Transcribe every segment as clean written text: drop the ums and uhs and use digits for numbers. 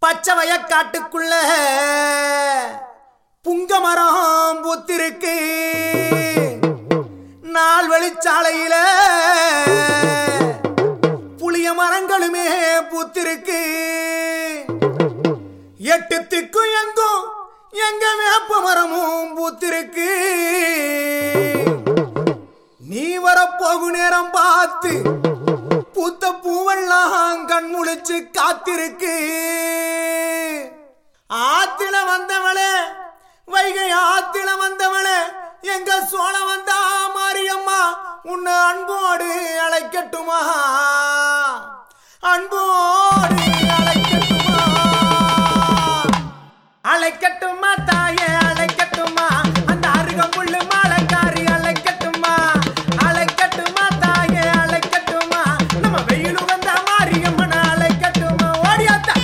பச்சை வயக்காட்டுக்குள்ள புங்க மரம் பூத்திருக்கு. நாள் வெளிச்சாலையில புளிய மரங்களுமே பூத்திருக்கு. எட்டு திக்கும் எங்கும் எங்க வேப்ப மரமும் பூத்திருக்கு. நீ வரப்போகு நேரம் பார்த்து பூத்த பூவெல்லாம் கண் முழிச்சு காத்திருக்கு. ஆத்தில வந்தவளே, வைகை ஆத்தில வந்தவளே, எங்க சோழ வந்தா மாரியம்மா உன்னை அன்போடு அழைக்கட்டுமா, அன்போடு அழைக்கட்டுமா, அழைக்கட்டுமா தாயே அழைக்கட்டுமா, அந்த அருகம்புல்லு மாலைக்காரி அழைக்கட்டுமா, அழைக்கட்டுமா தாயே அழைக்கட்டுமா, நம்ம வெயில் வந்த மாரியம்மனை அழைக்கட்டுமா. ஓடியாத்தா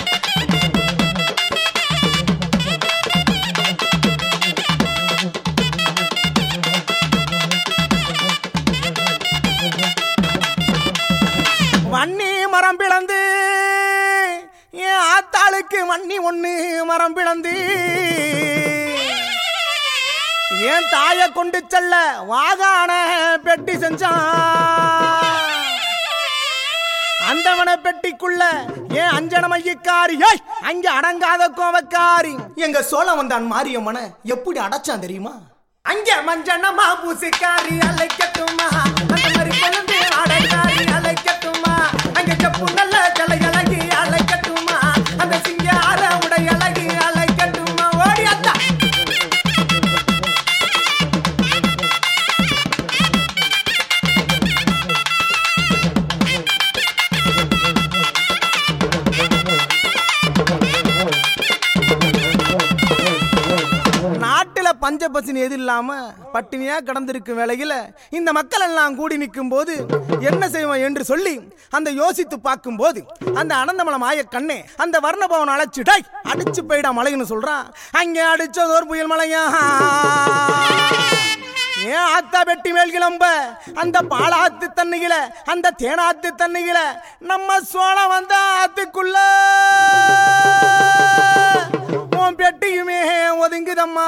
வன்னி மரம் பிளந்து என் ஆத்தாளுக்கு வன்னி ஒண்ணு மரம் பிளந்து என் தாய கொண்டு செல்ல வாகான பெட்டி செஞ்சான். அந்தவன பெட்டிக்குள்ள ஏன் அஞ்சன மையக்காரி அங்க அடங்காத கோவக்காரி எங்க சோழ வந்தான் மாரியம்மனை எப்படி அடைச்சான் தெரியுமா? அங்க மஞ்சனமா பூசிக்காரி அழைக்கட்டுமா, அந்த மாதிரி கொழுந்து அடைக்காரி அழைக்கட்டுமா, அங்க செப்பு நல்ல கலை அழகி அழைக்கட்டுமா, அந்த சிங்கார உடை அழகி அழைக்கட்டுமா. ஓடியாத்தா நாட்டுல பஞ்ச பசினி எது இல்லாம பட்டினியா கடந்திருக்கும் வேளையில இந்த மக்கள் எல்லாம் கூடி நிற்கும் போது என்ன செய்வோம் என்று சொல்லி அந்த யோசித்து பார்க்கும் போது அந்த அனந்தமலை மாய கண்ணே அந்த வர்ணபவன் அழைச்சிடை அடிச்சு போயிடா மலைன்னு சொல்றான். அங்கே அடிச்சதோர் புயல் மலையா ஏன் ஆத்தா பெட்டி மேல் கிளம்ப அந்த பாலாத்து தண்ணியில அந்த தேனாத்து தண்ணியில நம்ம சோழ வந்த ஆத்துக்குள்ள பெட்டியுமே ஒதுங்குதம்மா.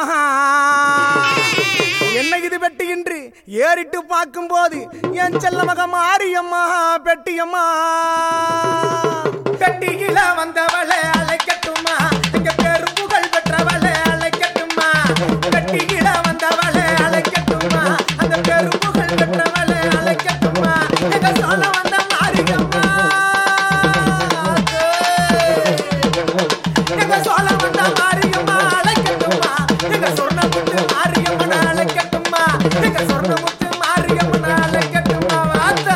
என்ன இது பெட்டி என்று ஏறிட்டு பார்க்கும் போது என் செல்ல மக மாரியம்மா பெட்டியம்மா. பெட்டியில வந்தவளை அழைக்கட்டுமா, இங்க பெரும் புகழ் பெற்றவளை அழைக்கட்டுமா, பெட்டியில வந்தவளை அழைக்கட்டுமா, அந்த பெரும் புகழ் பெற்றவளை அழைக்கட்டுமா, எங்க சொல்ல வந்த மாரியம்மா, எங்க சொல்ல வந்த மாரியம்மா அழைக்கட்டுமா, எங்க சொன்ன முத்து மாரியம்மனை அழைக்கட்டுமா, எங்க சொன்ன முத்து மாரியம்மனை அழைக்கட்டுமா. வாத்தா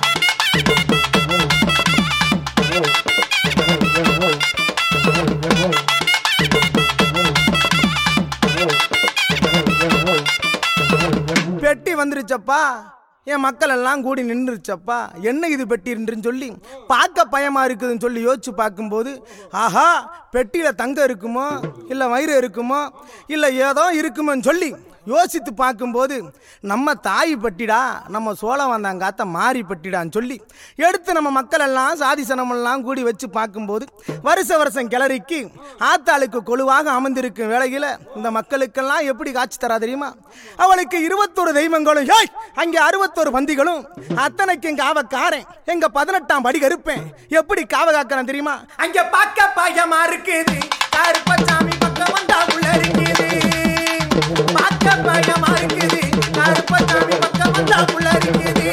பெட்டி வந்துருச்சப்பா, என் மக்கள் எல்லாம் கூடி நின்றுச்சப்பா. என்ன இது பெட்டின்னு சொல்லி பார்க்க பயமா இருக்குதுன்னு சொல்லி யோசிச்சு பார்க்கும்போது ஆஹா பெட்டியில தங்கம் இருக்குமோ இல்லை வயிறு இருக்குமோ இல்லை ஏதோ இருக்குமோன்னு சொல்லி யோசித்து பார்க்கும்போது நம்ம தாய் பட்டிடா, நம்ம சோழ வந்தாங்காத்த மாறி பட்டிடான்னு சொல்லி எடுத்து நம்ம மக்கள் எல்லாம் சாதி சனமெல்லாம் கூடி வச்சு பார்க்கும்போது வருஷம் கிளறிக்கு ஆத்தாளுக்கு கொழுவாக அமர்ந்திருக்கும் வேளையில் இந்த மக்களுக்கெல்லாம் எப்படி காட்சி தரா தெரியுமா? அவளுக்கு 21 தெய்வங்களும் அங்கே 61 பந்திகளும் அத்தனைக்கும் காவக்காரன் எங்க 18ஆம் படி கருப்பேன் எப்படி காவ காக்கிறேன் தெரியுமா? அங்க பார்க்க பயமா இருக்குது கருப்பசாமி பக்கம் வந்தா உள்ள இருக்குது, பார்க்க பயமா இருக்குது கருப்பசாமி பக்கம் வந்தா உள்ள இருக்குது.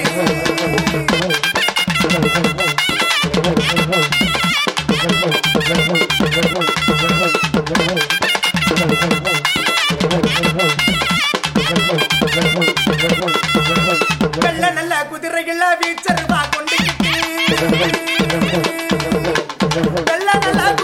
வெள்ள நல்ல குதிரைகள வீச்சருவா கொண்டு வெள்ள நல்ல